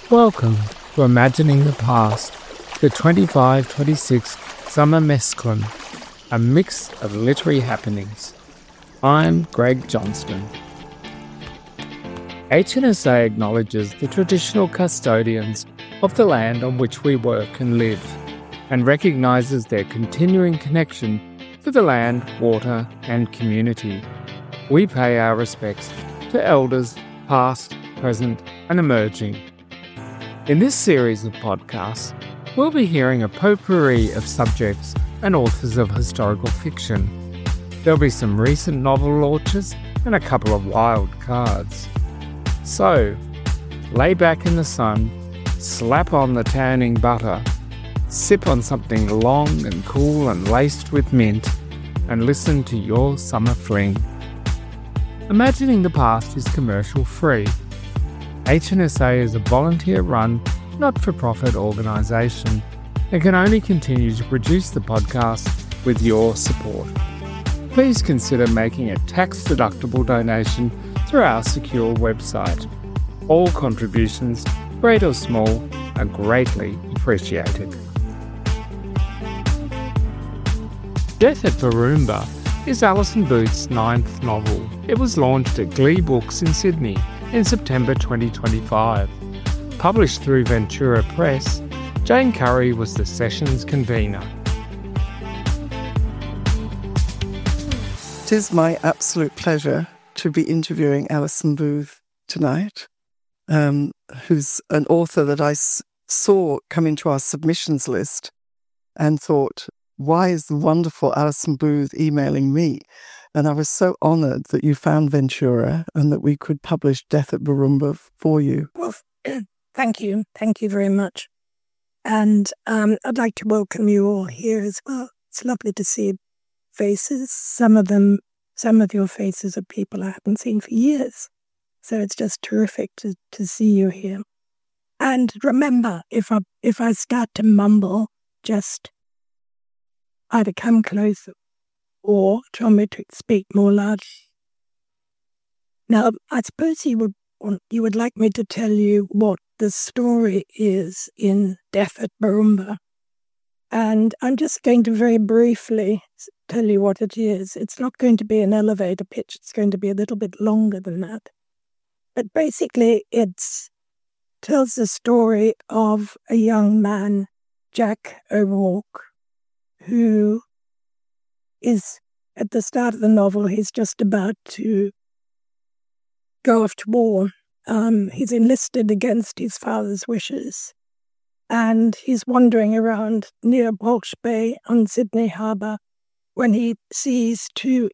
Welcome to Imagining the Past, the 25-26 Summer Mesclun, a mix of literary happenings. I'm Greg Johnston. HNSA acknowledges the traditional custodians of the land on which we work and live, and recognises their continuing connection to the land, water and community. We pay our respects to elders past, present and emerging. In this series of podcasts, we'll be hearing a potpourri of subjects and authors of historical fiction. There'll be some recent novel launches and a couple of wild cards. So, lay back in the sun, slap on the tanning butter, sip on something long and cool and laced with mint, and listen to your summer fling. Imagining the Past is commercial free. HNSA is a volunteer-run, not-for-profit organisation and can only continue to produce the podcast with your support. Please consider making a tax-deductible donation through our secure website. All contributions, great or small, are greatly appreciated. Death at Borumba is Alison Booth's ninth novel. It was launched at Glee Books in Sydney in September 2025. Published through Ventura Press, Jane Curry was the session's convener. It is my absolute pleasure to be interviewing Alison Booth tonight, who's an author that I saw come into our submissions list and thought, why is the wonderful Alison Booth emailing me? And I was so honoured that you found Ventura and that we could publish Death at Borumba for you. Well, thank you. Thank you very much. And I'd like to welcome you all here as well. It's lovely to see faces. Some of your faces are people I haven't seen for years. So it's just terrific to see you here. And remember, if I start to mumble, just either come closer or tell me to speak more loudly. Now, I suppose you would like me to tell you what the story is in Death at Borumba. And I'm just going to very briefly tell you what it is. It's not going to be an elevator pitch. It's going to be a little bit longer than that. But basically, it tells the story of a young man, Jack O'Rourke, who is, at the start of the novel, he's just about to go off to war. He's enlisted against his father's wishes. And he's wandering around near Walsh Bay on Sydney Harbour when he sees two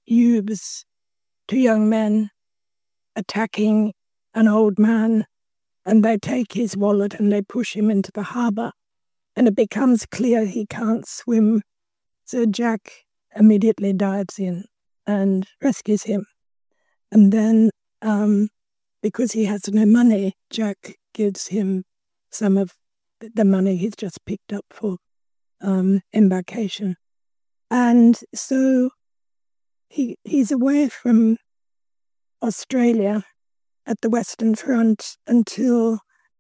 young men attacking an old man, and they take his wallet and they push him into the harbour. And it becomes clear he can't swim. So Jack immediately dives in and rescues him. And then, because he has no money, Jack gives him some of the money he's just picked up for embarkation. And so he's away from Australia at the Western Front until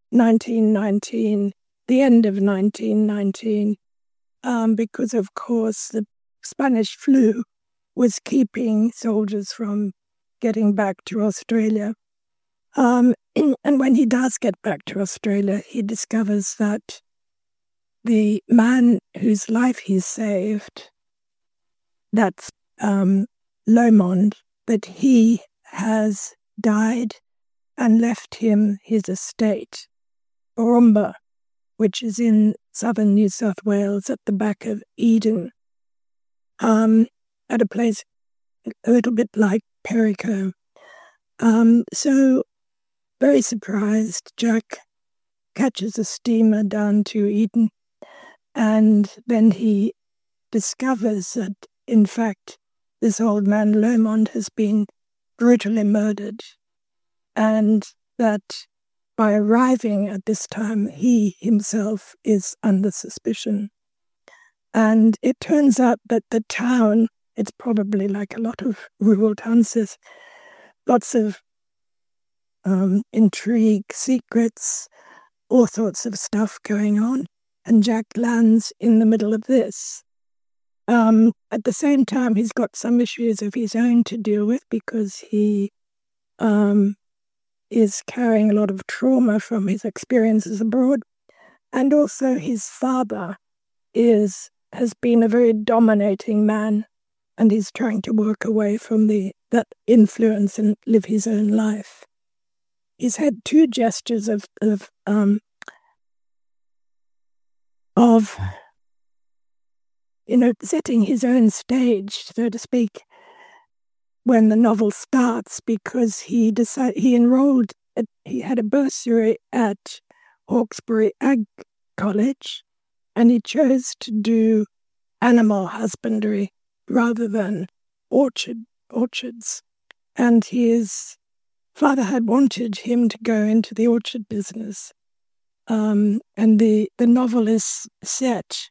1919, the end of 1919, because, of course, the Spanish flu was keeping soldiers from getting back to Australia. And when he does get back to Australia, he discovers that the man whose life he saved, that's Lomond, that he has died and left him his estate, Borumba, which is in southern New South Wales at the back of Eden, at a place a little bit like Perico. So, very surprised, Jack catches a steamer down to Eden, and then he discovers that, in fact, this old man, Lomond, has been brutally murdered, and that by arriving at this time, he himself is under suspicion. And it turns out that the town, it's probably like a lot of rural towns, there's lots of intrigue, secrets, all sorts of stuff going on, and Jack lands in the middle of this. At the same time, he's got some issues of his own to deal with because he is carrying a lot of trauma from his experiences abroad. And also his father has been a very dominating man, and he's trying to work away from that influence and live his own life. He's had two gestures of setting his own stage, so to speak, when the novel starts, because he had a bursary at Hawkesbury Ag College, and he chose to do animal husbandry rather than orchards. And his father had wanted him to go into the orchard business. And the novel is set,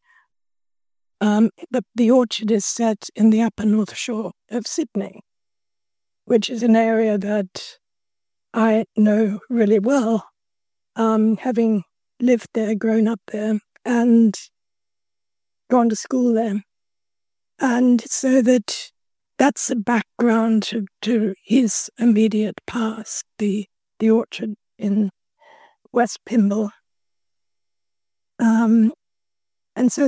the orchard is set in the upper North Shore of Sydney, which is an area that I know really well, having lived there, grown up there, and gone to school there. And so that's the background to his immediate past, the orchard in West Pymble. And so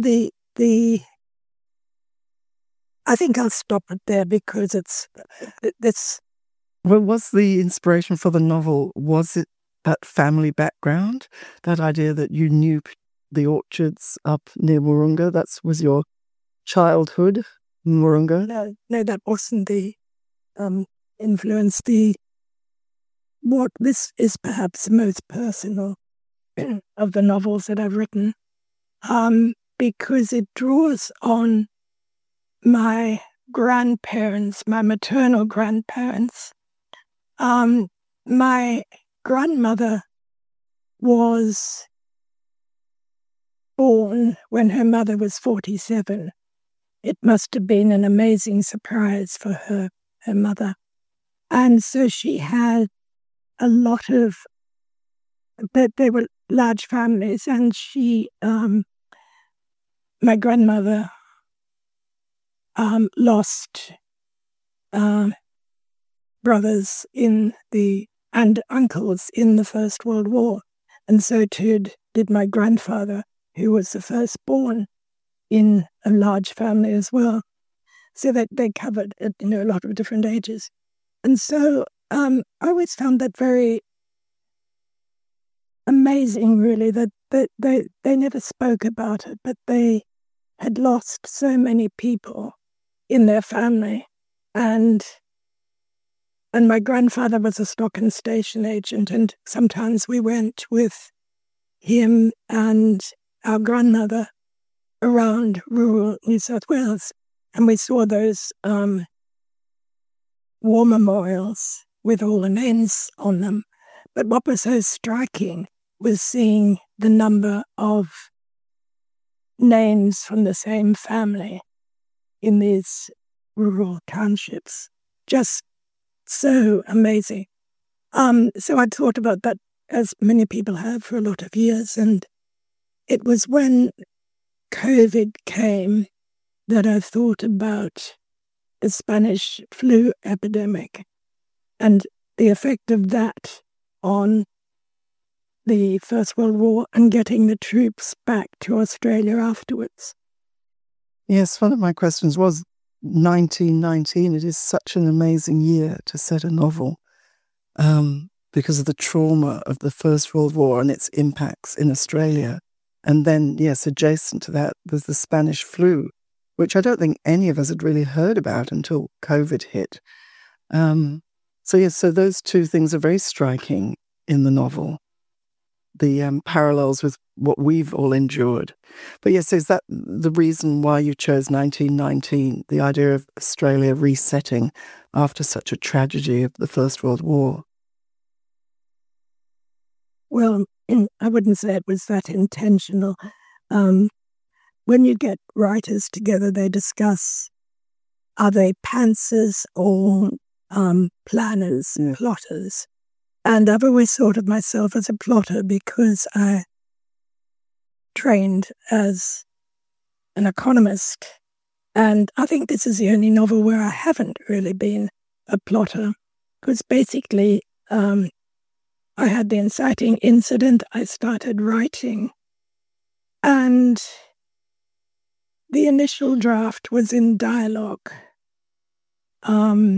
I think I'll stop it there because it's. Well, was the inspiration for the novel, was it that family background, that idea that you knew the orchards up near Wahroonga? That was your childhood, Wahroonga? No, that wasn't the influence. This is perhaps the most personal of the novels that I've written, because it draws on my grandparents, my maternal grandparents. My grandmother was born when her mother was 47. It must have been an amazing surprise for her mother. And so she had a lot of, they were large families, and my grandmother lost brothers and uncles in the First World War. And so too did my grandfather, who was the firstborn in a large family as well. So that they covered a lot of different ages. And so I always found that very amazing, really, that they never spoke about it, but they had lost so many people in their family. And my grandfather was a stock and station agent, and sometimes we went with him and our grandmother around rural New South Wales, and we saw those war memorials with all the names on them. But what was so striking was seeing the number of names from the same family in these rural townships. Just so amazing. So I'd thought about that, as many people have, for a lot of years. And it was when COVID came that I thought about the Spanish flu epidemic and the effect of that on the First World War and getting the troops back to Australia afterwards. Yes, one of my questions was 1919. It is such an amazing year to set a novel because of the trauma of the First World War and its impacts in Australia. And then, yes, adjacent to that was the Spanish flu, which I don't think any of us had really heard about until COVID hit. So those two things are very striking in the novel, the parallels with what we've all endured. But yes, is that the reason why you chose 1919, the idea of Australia resetting after such a tragedy of the First World War? Well, I wouldn't say it was that intentional. When you get writers together, they discuss, are they pantsers or planners, plotters? And I've always thought of myself as a plotter because I trained as an economist. And I think this is the only novel where I haven't really been a plotter. Because basically, I had the inciting incident. I started writing. And the initial draft was in dialogue. So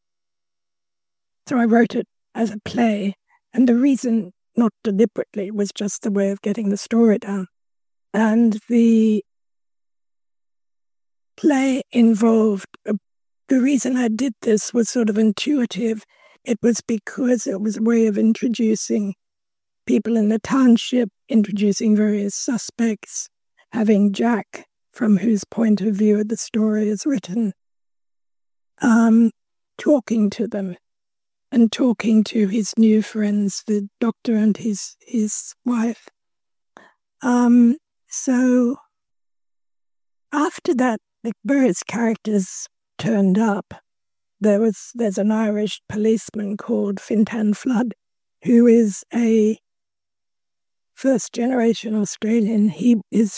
I wrote it as a play. And the reason, not deliberately, was just the way of getting the story down. And the play involved, the reason I did this was sort of intuitive. It was because it was a way of introducing people in the township, introducing various suspects, having Jack, from whose point of view the story is written, talking to them and talking to his new friends, the doctor and his wife. So after that, the various characters turned up. There's an Irish policeman called Fintan Flood, who is a first-generation Australian. He's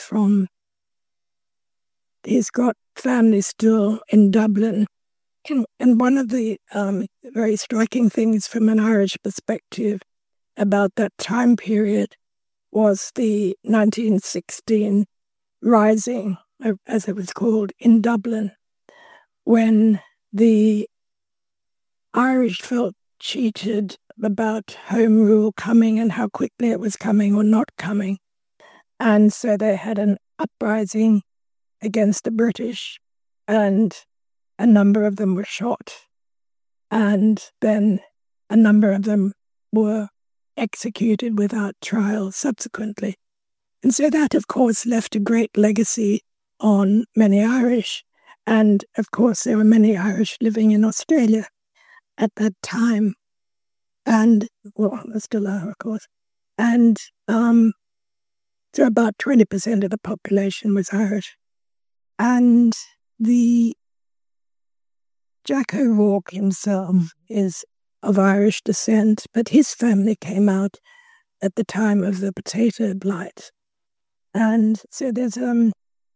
got family still in Dublin. And one of the very striking things from an Irish perspective about that time period was the 1916 Rising, as it was called, in Dublin, when the Irish felt cheated about Home Rule coming and how quickly it was coming or not coming. And so they had an uprising against the British, and a number of them were shot. And then a number of them were executed without trial subsequently. And so that, of course, left a great legacy on many Irish. And, of course, there were many Irish living in Australia at that time. And, well, there still are, of course. And so about 20% of the population was Irish. And the Jack O'Rourke himself is of Irish descent, but his family came out at the time of the potato blight. And so there's a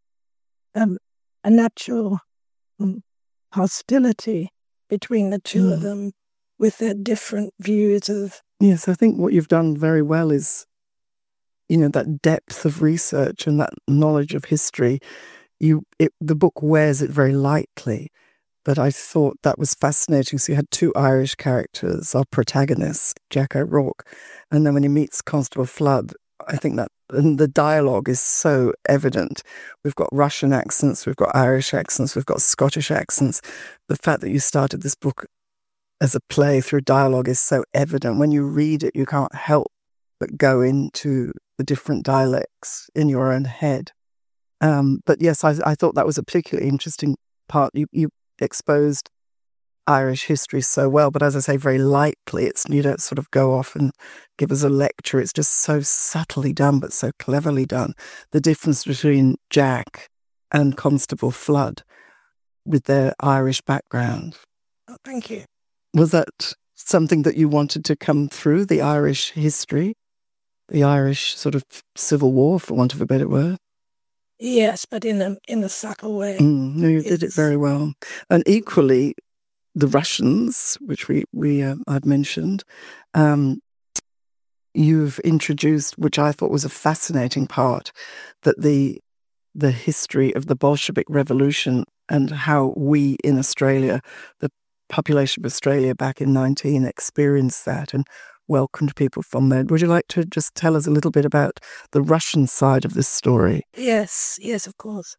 natural hostility between the two of them with their different views of... Yes, I think what you've done very well is, that depth of research and that knowledge of history. The book wears it very lightly, but I thought that was fascinating. So you had two Irish characters, our protagonist, Jack O'Rourke, and then when he meets Constable Flood, I think that the dialogue is so evident. We've got Russian accents, we've got Irish accents, we've got Scottish accents. The fact that you started this book as a play through dialogue is so evident. When you read it, you can't help but go into the different dialects in your own head. But yes, I thought that was a particularly interesting part. You exposed Irish history so well, but as I say, very lightly. You don't sort of go off and give us a lecture. It's just so subtly done, but so cleverly done. The difference between Jack and Constable Flood with their Irish background. Oh, thank you. Was that something that you wanted to come through, the Irish history, the Irish sort of civil war, for want of a better word? Yes, but in a subtle way. No, you did it very well. And equally, the Russians, which I've mentioned, you've introduced, which I thought was a fascinating part, that the history of the Bolshevik Revolution and how we in Australia, the population of Australia back in 19, experienced that and welcomed people from there. Would you like to just tell us a little bit about the Russian side of this story? Yes, of course.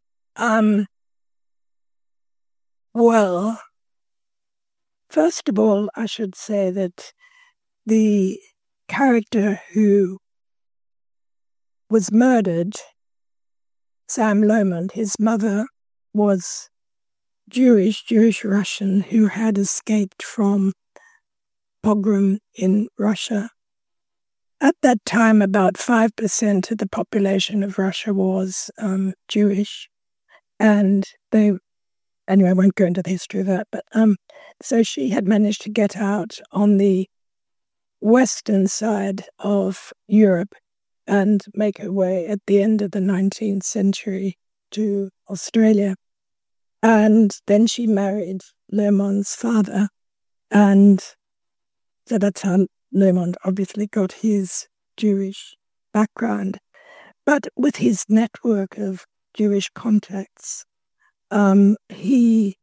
Well, first of all, I should say that the character who was murdered, Sam Lomond, his mother was Jewish Russian, who had escaped from pogrom in Russia. At that time, about 5% of the population of Russia was Jewish. And anyway, I won't go into the history of that, but so she had managed to get out on the western side of Europe and make her way at the end of the 19th century to Australia. And then she married Learmon's father. And so that's how Learmont obviously got his Jewish background. But with his network of Jewish contacts, he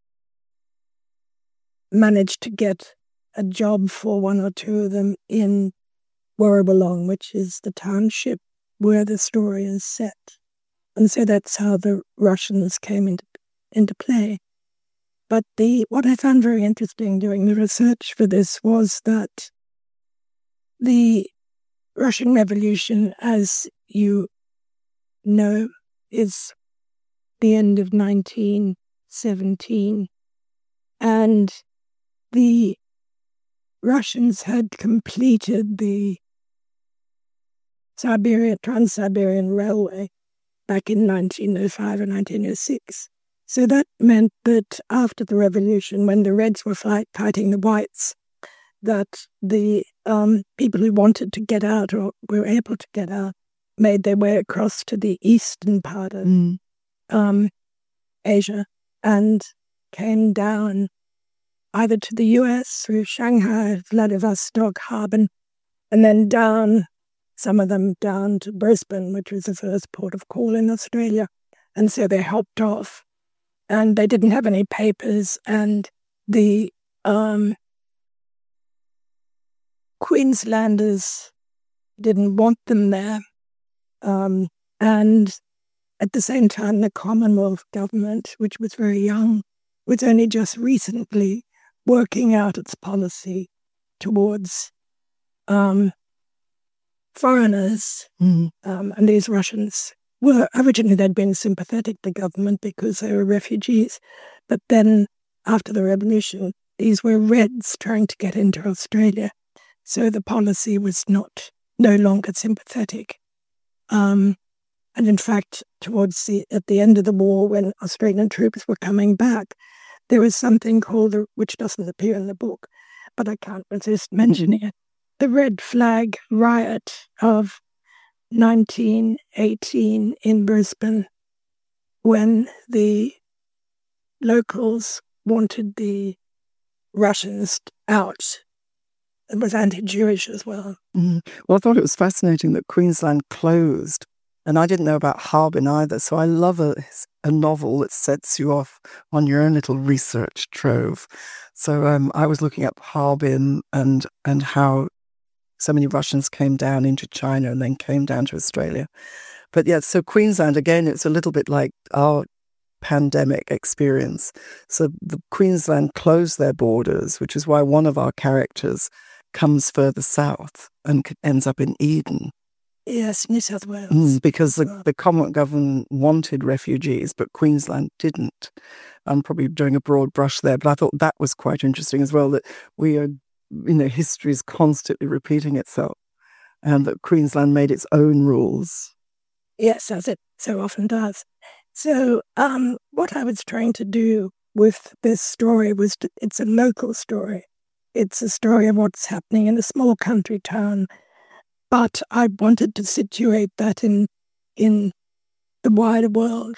managed to get a job for one or two of them in Warrawolong, which is the township where the story is set. And so that's how the Russians came into play. But what I found very interesting doing the research for this was that the Russian Revolution, as you know, is the end of 1917, and the Russians had completed the Trans-Siberian Railway back in 1905 or 1906. So that meant that after the revolution, when the Reds were fighting the Whites, that the people who wanted to get out or were able to get out made their way across to the eastern part of Asia and came down either to the US through Shanghai, Vladivostok, Harbin, and then down, some of them down to Brisbane, which was the first port of call in Australia. And so they hopped off. And they didn't have any papers, and the Queenslanders didn't want them there. And at the same time, the Commonwealth government, which was very young, was only just recently working out its policy towards foreigners. And these Russians were, originally they'd been sympathetic to government because they were refugees. But then after the revolution, these were Reds trying to get into Australia. So the policy was no longer sympathetic. And in fact, at the end of the war, when Australian troops were coming back, there was something called, which doesn't appear in the book, but I can't resist mentioning it, the Red Flag Riot of 1918 in Brisbane, when the locals wanted the Russians out. It was anti-Jewish as well. Well, I thought it was fascinating that Queensland closed, and I didn't know about Harbin either, so I love a novel that sets you off on your own little research trove. So I was looking up Harbin and how so many Russians came down into China and then came down to Australia. But yeah, so Queensland, again, it's a little bit like our pandemic experience. So the Queensland closed their borders, which is why one of our characters comes further south and ends up in Eden. Yes, New South Wales. Because the Commonwealth government wanted refugees, but Queensland didn't. I'm probably doing a broad brush there, but I thought that was quite interesting as well, that we are, history is constantly repeating itself, and that Queensland made its own rules. Yes, as it so often does. So what I was trying to do with this story was, it's a local story. It's a story of what's happening in a small country town, but I wanted to situate that in the wider world,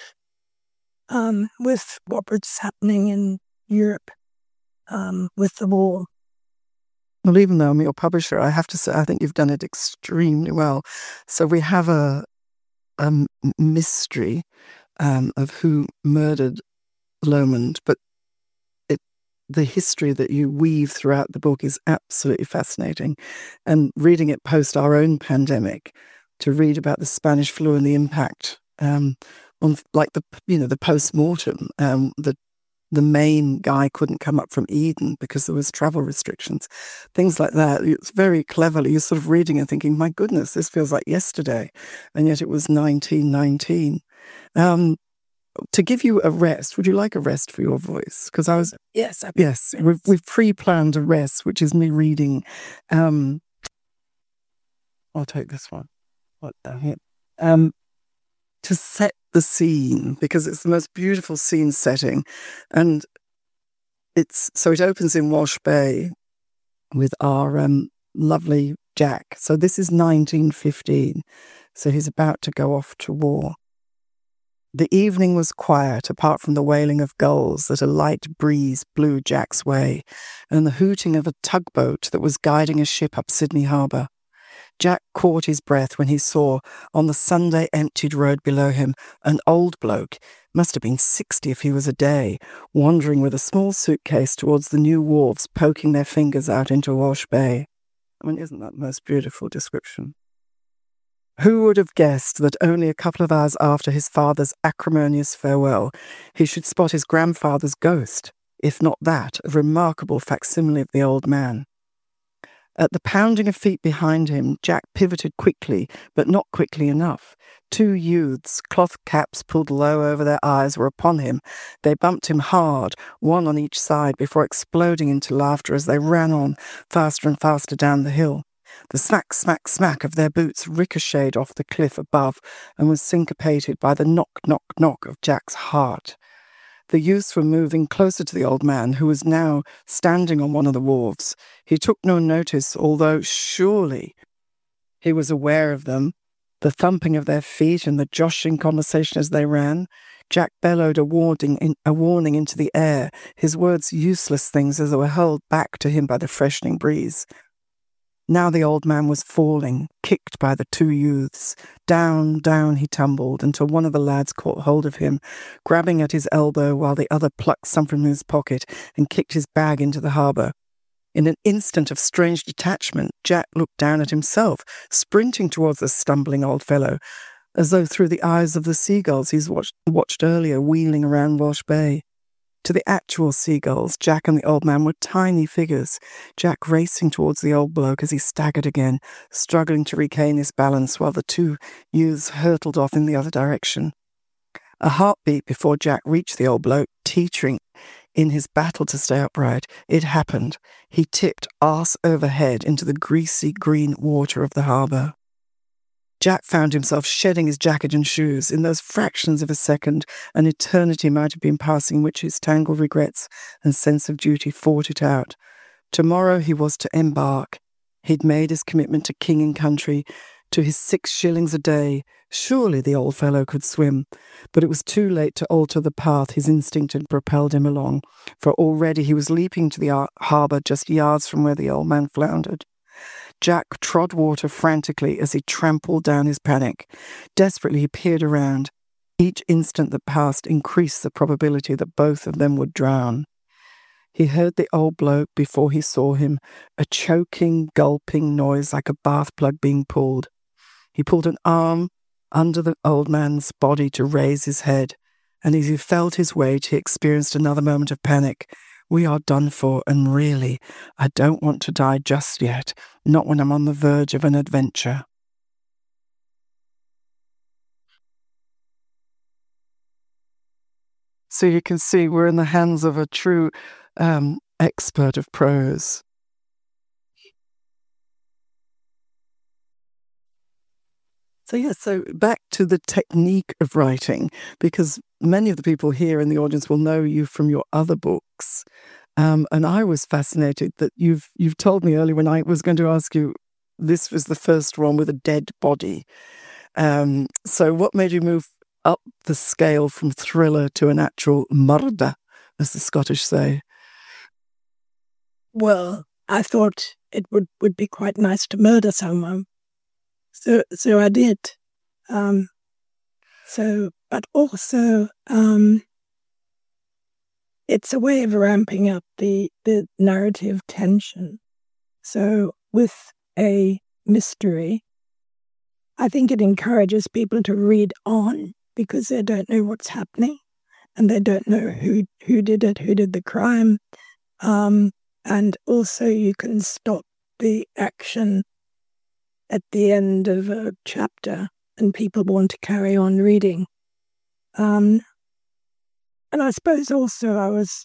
with what was happening in Europe, with the war. Well, even though I'm your publisher, I have to say, I think you've done it extremely well. So we have a mystery of who murdered Lomond, but the history that you weave throughout the book is absolutely fascinating. And reading it post our own pandemic, to read about the Spanish flu and the impact on, like, the post-mortem, the main guy couldn't come up from Eden because there was travel restrictions, things like that. It's very cleverly, you're sort of reading and thinking, my goodness, this feels like yesterday, and yet it was 1919. To give you a rest, would you like a rest for your voice? Because Yes. We've pre-planned a rest, which is me reading. I'll take this one. What the heck? To set the scene, because it's the most beautiful scene setting, and it opens in Walsh Bay with our lovely Jack. So this is 1915. So he's about to go off to war. The evening was quiet, apart from the wailing of gulls that a light breeze blew Jack's way, and the hooting of a tugboat that was guiding a ship up Sydney Harbour. Jack caught his breath when he saw, on the Sunday emptied road below him, an old bloke, must have been 60 if he was a day, wandering with a small suitcase towards the new wharves, poking their fingers out into Walsh Bay. I mean, isn't that the most beautiful description? Who would have guessed that only a couple of hours after his father's acrimonious farewell, he should spot his grandfather's ghost, if not that, a remarkable facsimile of the old man. At the pounding of feet behind him, Jack pivoted quickly, but not quickly enough. Two youths, cloth caps pulled low over their eyes, were upon him. They bumped him hard, one on each side, before exploding into laughter as they ran on, faster and faster down the hill. The smack, smack, smack of their boots ricocheted off the cliff above and was syncopated by the knock, knock, knock of Jack's heart. The youths were moving closer to the old man, who was now standing on one of the wharves. He took no notice, although surely he was aware of them, the thumping of their feet and the joshing conversation as they ran. Jack bellowed a warning into the air, his words useless things as they were hurled back to him by the freshening breeze. Now the old man was falling, kicked by the two youths. Down, down he tumbled, until one of the lads caught hold of him, grabbing at his elbow while the other plucked something from his pocket and kicked his bag into the harbour. In an instant of strange detachment, Jack looked down at himself, sprinting towards the stumbling old fellow, as though through the eyes of the seagulls he's watched earlier wheeling around Walsh Bay. To the actual seagulls, Jack and the old man were tiny figures, Jack racing towards the old bloke as he staggered again, struggling to regain his balance while the two youths hurtled off in the other direction. A heartbeat before Jack reached the old bloke, teetering in his battle to stay upright. It happened. He tipped arse over head into the greasy green water of the harbour. Jack found himself shedding his jacket and shoes. In those fractions of a second, an eternity might have been passing, which his tangled regrets and sense of duty fought it out. Tomorrow he was to embark. He'd made his commitment to king and country, to his 6 shillings a day. Surely the old fellow could swim. But it was too late to alter the path his instinct had propelled him along, for already he was leaping to the harbour just yards from where the old man floundered. Jack trod water frantically as he trampled down his panic. Desperately he peered around. Each instant that passed increased the probability that both of them would drown. He heard the old bloke before he saw him, a choking, gulping noise like a bath plug being pulled. He pulled an arm under the old man's body to raise his head, and as he felt his weight, he experienced another moment of panic. We are done for, and really, I don't want to die just yet, not when I'm on the verge of an adventure. So you can see we're in the hands of a true expert of prose. So back to the technique of writing, because many of the people here in the audience will know you from your other books. And I was fascinated that you've told me earlier when I was going to ask you, this was the first one with a dead body. So what made you move up the scale from thriller to an actual murder, as the Scottish say? Well, I thought it would be quite nice to murder someone. So I did. But also, it's a way of ramping up the narrative tension. So with a mystery, I think it encourages people to read on because they don't know what's happening and they don't know who did it, who did the crime. And also you can stop the action at the end of a chapter and people want to carry on reading. And I suppose also I was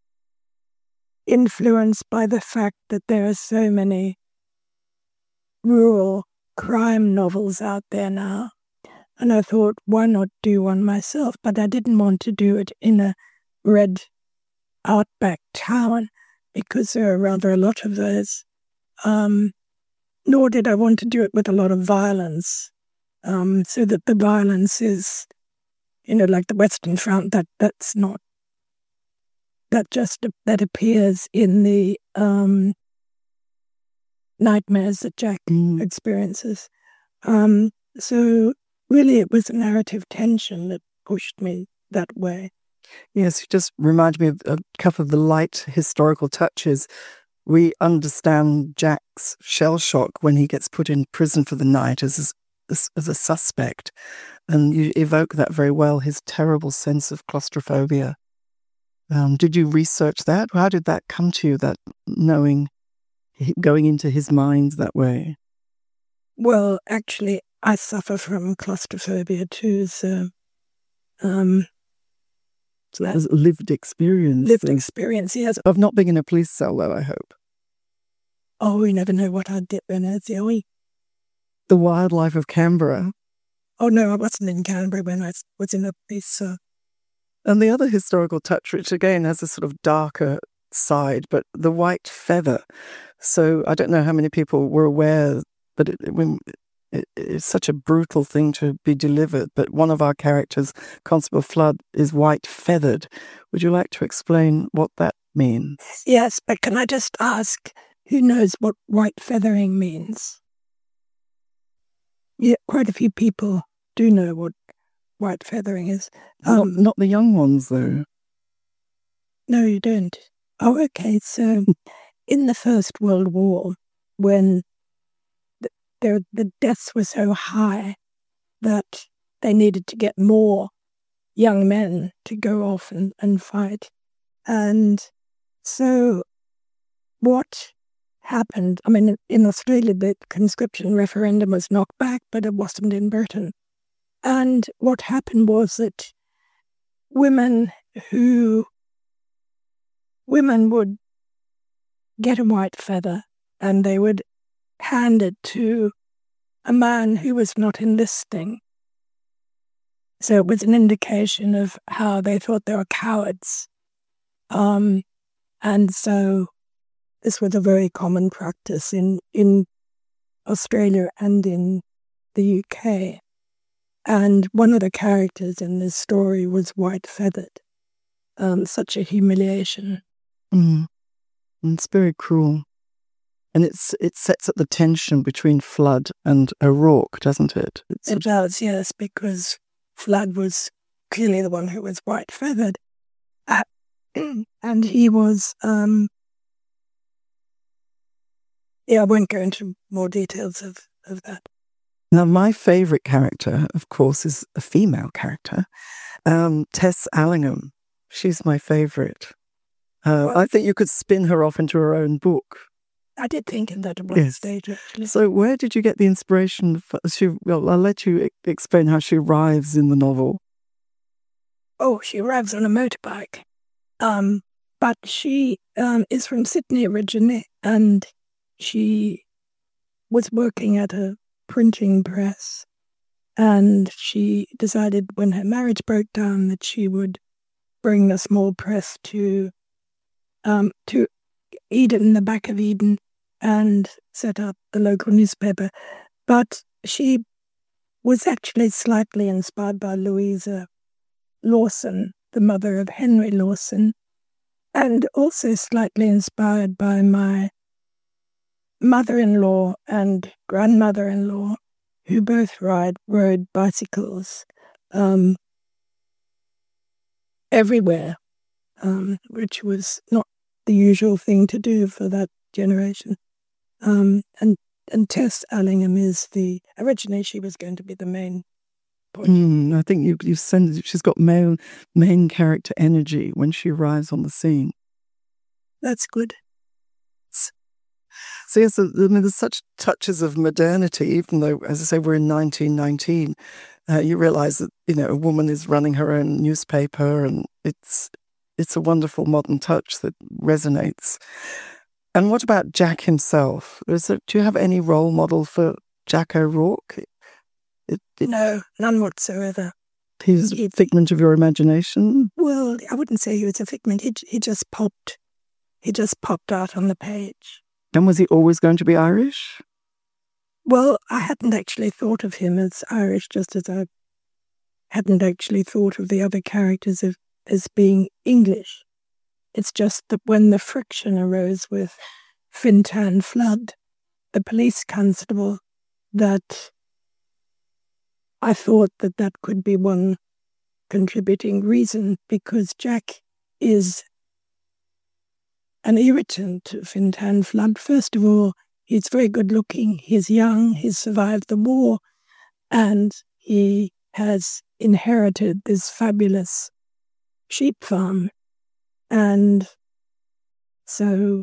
influenced by the fact that there are so many rural crime novels out there now. And I thought, why not do one myself? But I didn't want to do it in a red outback town because there are rather a lot of those. nor did I want to do it with a lot of violence, so that the violence is, like the Western Front. That's not. That appears in the nightmares that Jack experiences. So really, it was the narrative tension that pushed me that way. Yes, you just remind me of a couple of the light historical touches. We understand Jack's shell shock when he gets put in prison for the night as a suspect. And you evoke that very well, his terrible sense of claustrophobia. Did you research that? How did that come to you, that knowing, going into his mind that way? Well, actually, I suffer from claustrophobia too, so that's lived experience. Lived experience, yes. Of not being in a police cell, though, I hope. Oh, you never know what I'd dip in as, The wildlife of Canberra. Oh, no, I wasn't in Canberra when I was in a police cell. And the other historical touch, which again has a sort of darker side, but the white feather. So I don't know how many people were aware, but it's such a brutal thing to be delivered. But one of our characters, Constable Flood, is white feathered. Would you like to explain what that means? Yes, but can I just ask, who knows what white feathering means? Yeah, quite a few people do know what white feathering is. Not the young ones, though. No, you don't. Oh, okay. So in the First World War, when the deaths were so high that they needed to get more young men to go off and fight. And so what happened, I mean, in Australia, the conscription referendum was knocked back, but it wasn't in Britain. And what happened was that women would get a white feather and they would hand it to a man who was not enlisting. So it was an indication of how they thought they were cowards. And so this was a very common practice in Australia and in the UK. And one of the characters in this story was white-feathered. Such a humiliation. It's very cruel. And it sets up the tension between Flood and O'Rourke, doesn't it? It does, yes, because Flood was clearly the one who was white-feathered. And he was... I won't go into more details of that. Now, my favourite character, of course, is a female character, Tess Allingham. She's my favourite. I think you could spin her off into her own book. I did think in that at one stage, actually. So where did you get the inspiration? I'll let you explain how she arrives in the novel. Oh, she arrives on a motorbike. But she is from Sydney originally, and she was working at a printing press, and she decided when her marriage broke down that she would bring the small press to Eden, the back of Eden, and set up the local newspaper. But she was actually slightly inspired by Louisa Lawson, the mother of Henry Lawson, and also slightly inspired by my mother-in-law and grandmother-in-law, who both rode bicycles everywhere, which was not the usual thing to do for that generation. And Tess Allingham is originally she was going to be the main point. I think you send she's got main character energy when she arrives on the scene. That's good. So yes, there's such touches of modernity, even though, as I say, we're in 1919. You realise that a woman is running her own newspaper, and it's a wonderful modern touch that resonates. And what about Jack himself? Do you have any role model for Jack O'Rourke? No, none whatsoever. He's a figment of your imagination? Well, I wouldn't say he was a figment. He just popped out on the page. And was he always going to be Irish? Well, I hadn't actually thought of him as Irish, just as I hadn't actually thought of the other characters as being English. It's just that when the friction arose with Fintan Flood, the police constable, that I thought that could be one contributing reason, because Jack is an irritant to Fintan Flood. First of all, he's very good looking, he's young, he's survived the war, and he has inherited this fabulous sheep farm. And so,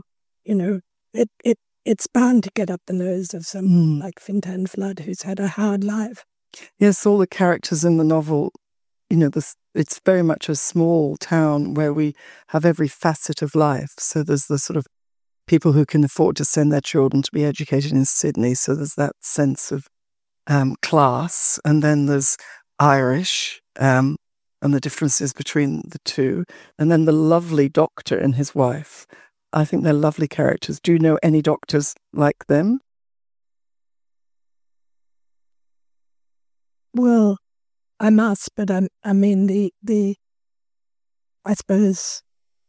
it's bound to get up the nose of someone like Fintan Flood, who's had a hard life. Yes, all the characters in the novel, it's very much a small town where we have every facet of life. So there's the sort of people who can afford to send their children to be educated in Sydney. So there's that sense of class. And then there's Irish, and the differences between the two. And then the lovely doctor and his wife. I think they're lovely characters. Do you know any doctors like them? Well, I must, but I mean I suppose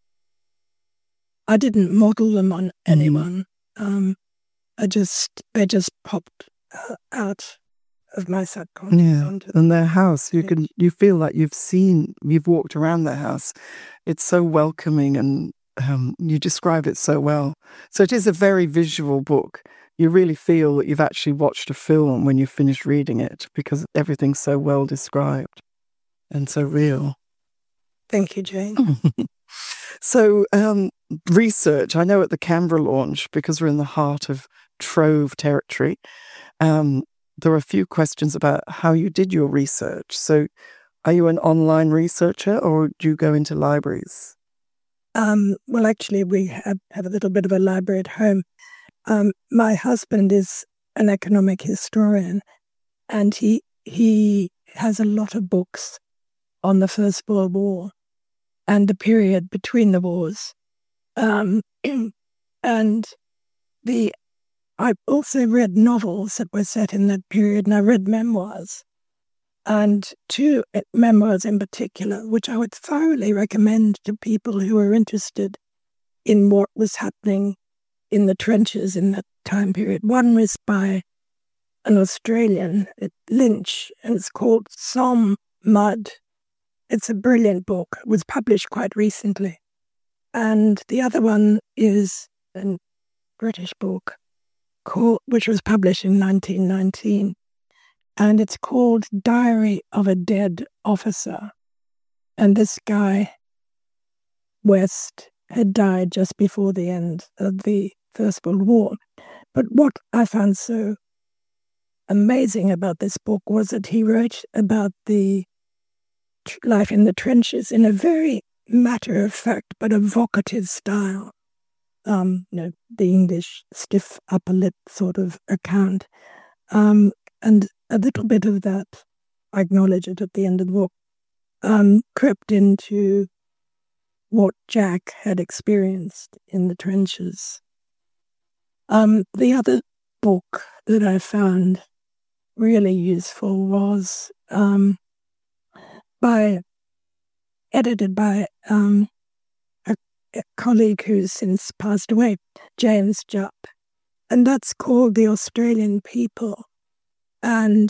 I didn't model them on anyone. They just popped out of my subconscious. Yeah, and their house, you feel like you've walked around their house. It's so welcoming, and you describe it so well. So it is a very visual book. You really feel that you've actually watched a film when you finish reading it, because everything's so well described and so real. Thank you, Jane. So research, I know at the Canberra launch, because we're in the heart of Trove territory, there are a few questions about how you did your research. So are you an online researcher, or do you go into libraries? Well, actually, we have a little bit of a library at home. My husband is an economic historian, and he has a lot of books on the First World War and the period between the wars. And I also read novels that were set in that period, and I read memoirs. And two memoirs in particular, which I would thoroughly recommend to people who are interested in what was happening in the trenches in that time period. One was by an Australian, Lynch, and it's called Somme Mud. It's a brilliant book. It was published quite recently. And the other one is a British book, which was published in 1919. And it's called Diary of a Dead Officer. And this guy, West, had died just before the end of the First World War. But what I found so amazing about this book was that he wrote about the life in the trenches in a very matter-of-fact but evocative style. The English stiff upper lip sort of account. And a little bit of that, I acknowledge it at the end of the book, crept into what Jack had experienced in the trenches. The other book that I found really useful was edited by a colleague who's since passed away, James Jupp, and that's called The Australian People. And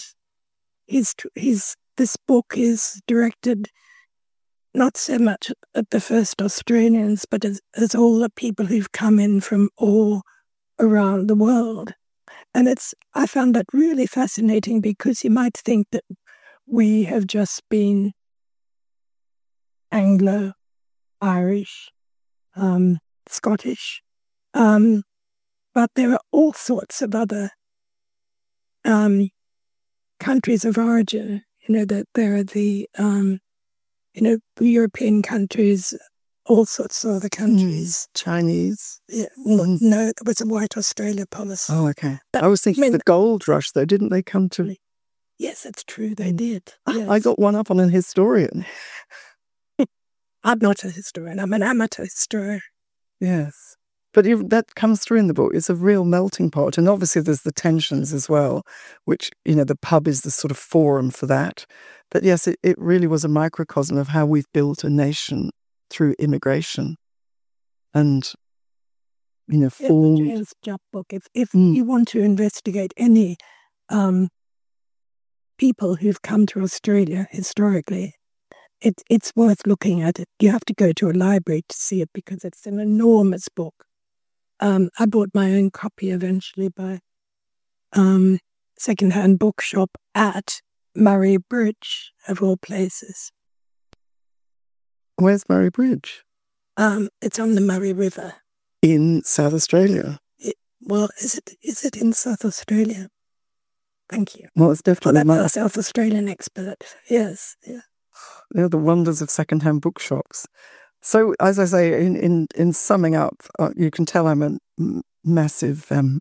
this book is directed not so much at the first Australians, but as all the people who've come in from all around the world. And I found that really fascinating, because you might think that we have just been Anglo, Irish, Scottish, but there are all sorts of other countries of origin. That there are the European countries, all sorts of other countries. Chinese. Yeah, no, there was a white Australia policy. Oh, okay. I was thinking the gold rush, though. Didn't they come to? Yes, that's true. They did. Yes. I got one up on an historian. I'm not a historian. I'm an amateur historian. Yes. But that comes through in the book. It's a real melting pot. And obviously there's the tensions as well, which, the pub is the sort of forum for that. But yes, it really was a microcosm of how we've built a nation through immigration. And, formed... James Jupp book. If you want to investigate any people who've come to Australia historically, it's worth looking at it. You have to go to a library to see it because it's an enormous book. I bought my own copy eventually by second-hand bookshop at Murray Bridge, of all places. Where's Murray Bridge? It's on the Murray River. In South Australia? Is it in South Australia? Thank you. Well, it's definitely... that's a South Australian expert. Yes, yeah. They're the wonders of second-hand bookshops. So, as I say, in summing up, you can tell I'm a massive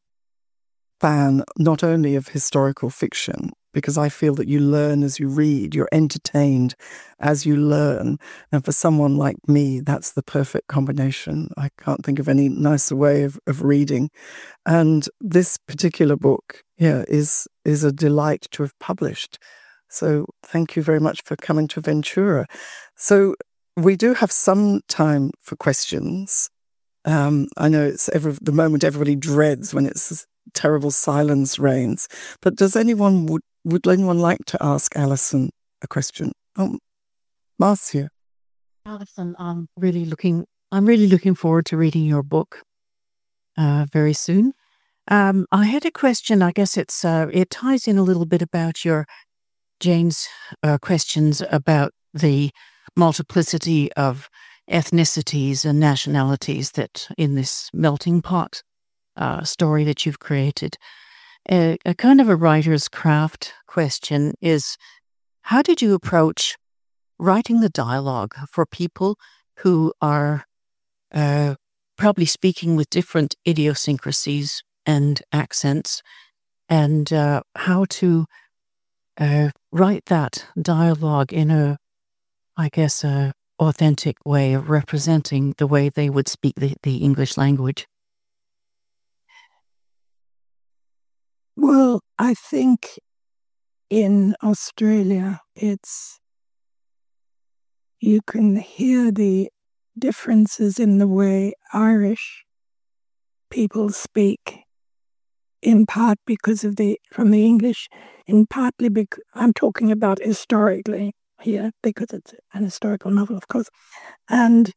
fan not only of historical fiction, because I feel that you learn as you read, you're entertained as you learn. And for someone like me, that's the perfect combination. I can't think of any nicer way of reading. And this particular book, is a delight to have published. So thank you very much for coming to Ventura. So we do have some time for questions. I know it's the moment everybody dreads when it's terrible silence reigns. But would anyone like to ask Alison a question? Oh, Marcia. Alison, I'm really looking forward to reading your book very soon. I had a question. I guess it ties in a little bit about Jane's questions about the multiplicity of ethnicities and nationalities that in this melting pot story that you've created. A kind of a writer's craft question is, how did you approach writing the dialogue for people who are probably speaking with different idiosyncrasies and accents, and how to write that dialogue in a authentic way of representing the way they would speak the English language? Well, I think in Australia, you can hear the differences in the way Irish people speak, in part because from the English, in partly because I'm talking about historically here, because it's an historical novel, of course, and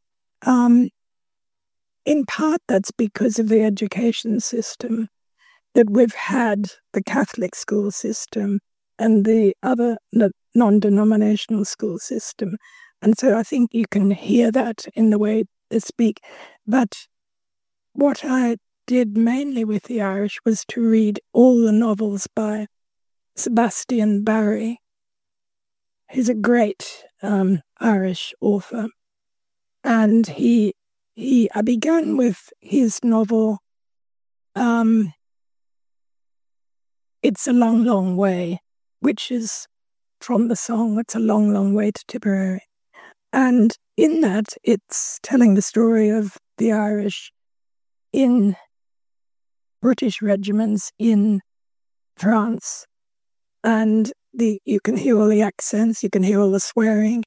in part that's because of the education system that we've had, the Catholic school system and the other non-denominational school system. And so I think you can hear that in the way they speak. But what I did mainly with the Irish was to read all the novels by Sebastian Barry. He's a great Irish author. And I began with his novel, It's a Long, Long Way, which is from the song It's a Long, Long Way to Tipperary. And in that, it's telling the story of the Irish in British regiments in France. And you can hear all the accents, you can hear all the swearing.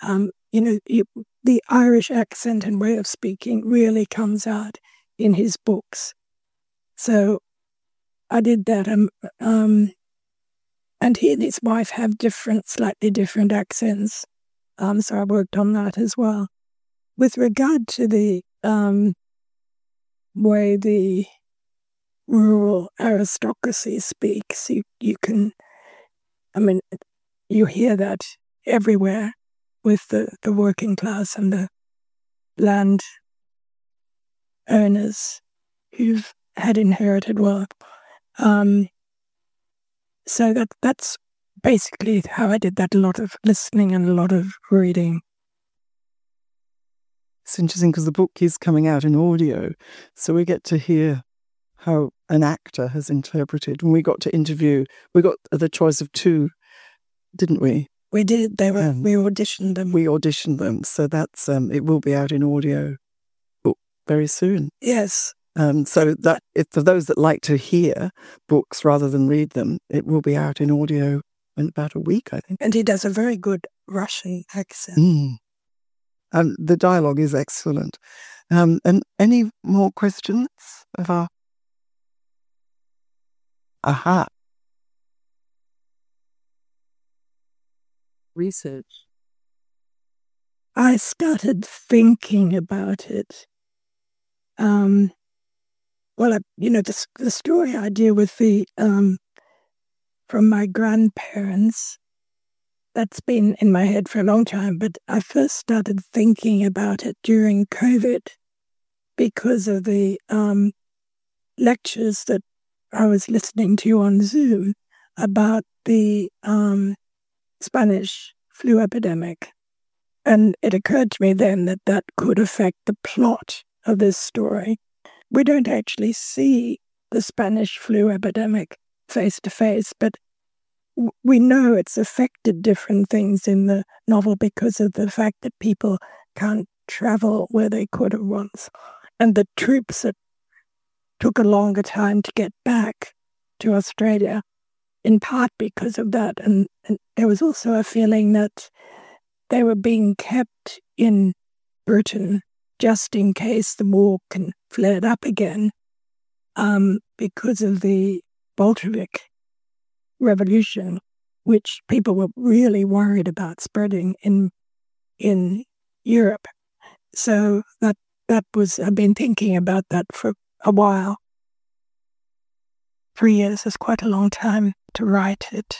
The Irish accent and way of speaking really comes out in his books. So I did that. And he and his wife have slightly different accents. So I worked on that as well. With regard to the way the rural aristocracy speaks, you hear that everywhere with the working class and the land owners who've had inherited wealth. So that's basically how I did that, a lot of listening and a lot of reading. It's interesting because the book is coming out in audio, so we get to hear how an actor has interpreted. And we got to interview, we got the choice of two, didn't we? We did. We auditioned them. We auditioned them, so that's it will be out in audio very soon. Yes, So that if for those that like to hear books rather than read them, it will be out in audio in about a week, I think. And he does a very good Russian accent. The dialogue is excellent. And any more questions of our... Aha. Research. I started thinking about it. The story idea with the from my grandparents, that's been in my head for a long time, but I first started thinking about it during COVID because of the lectures that I was listening to on Zoom about the Spanish flu epidemic. And it occurred to me then that that could affect the plot of this story. We don't actually see the Spanish flu epidemic face to face, but we know it's affected different things in the novel because of the fact that people can't travel where they could have once. And the troops that took a longer time to get back to Australia, in part because of that. And there was also a feeling that they were being kept in Britain just in case the war flared up again because of the Bolshevik revolution, which people were really worried about spreading in Europe. So that was, I've been thinking about that for a while. 3 years is quite a long time to write it.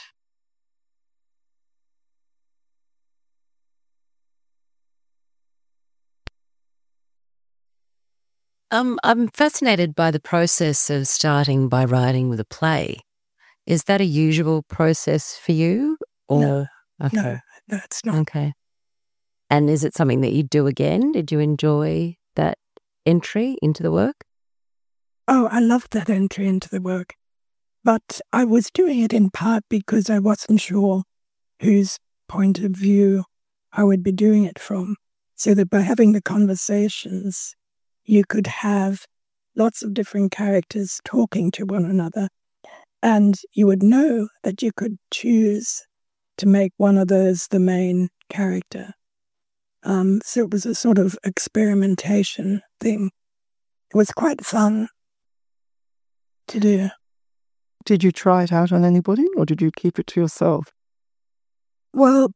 I'm fascinated by the process of starting by writing with a play. Is that a usual process for you? Or? No, okay. No, it's not. Okay. And is it something that you do again? Did you enjoy that entry into the work? Oh, I loved that entry into the work. But I was doing it in part because I wasn't sure whose point of view I would be doing it from. So that by having the conversations, you could have lots of different characters talking to one another, and you would know that you could choose to make one of those the main character. So it was a sort of experimentation thing. It was quite fun to do. Did you try it out on anybody, or did you keep it to yourself? Well,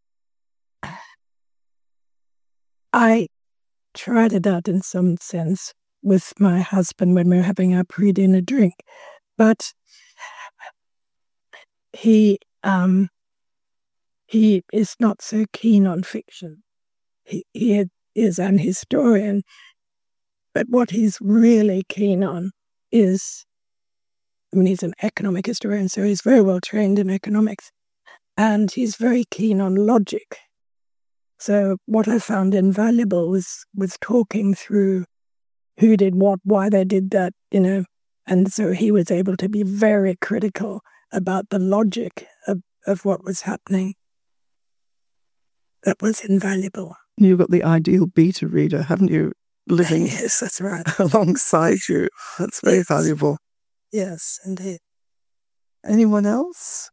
I tried it out in some sense with my husband when we were having our pre-dinner drink, but he is not so keen on fiction. He is an historian, but what he's really keen on is, he's an economic historian, so he's very well trained in economics, and he's very keen on logic. So what I found invaluable was talking through who did what, why they did that, and so he was able to be very critical about the logic of what was happening. That was invaluable. You've got the ideal beta reader, haven't you, living yes, that's right. alongside you. That's very valuable. Yes, indeed. Anyone else?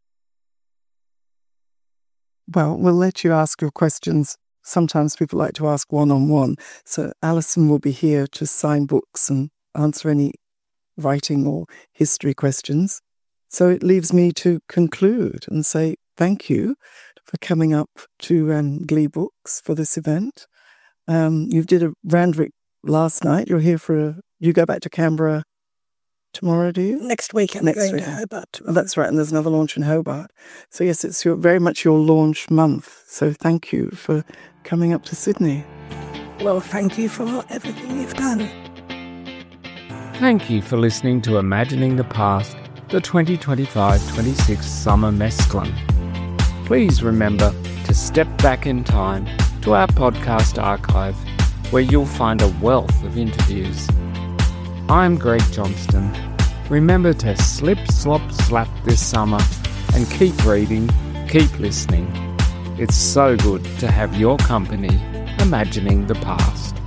Well, we'll let you ask your questions. Sometimes people like to ask one-on-one. So Alison will be here to sign books and answer any writing or history questions. So it leaves me to conclude and say thank you for coming up to Glee Books for this event. You did a Randwick last night. You're here you go back to Canberra tomorrow, do you? Next week I'm going to Hobart tomorrow. Oh, that's right, and there's another launch in Hobart. So yes, it's very much your launch month. So thank you for coming up to Sydney. Well, thank you for everything you've done. Thank you for listening to Imagining the Past, the 2025-26 Summer Mesclun. Please remember to step back in time to our podcast archive, where you'll find a wealth of interviews. I'm Greg Johnston. Remember to slip, slop, slap this summer and keep reading, keep listening. It's so good to have your company imagining the past.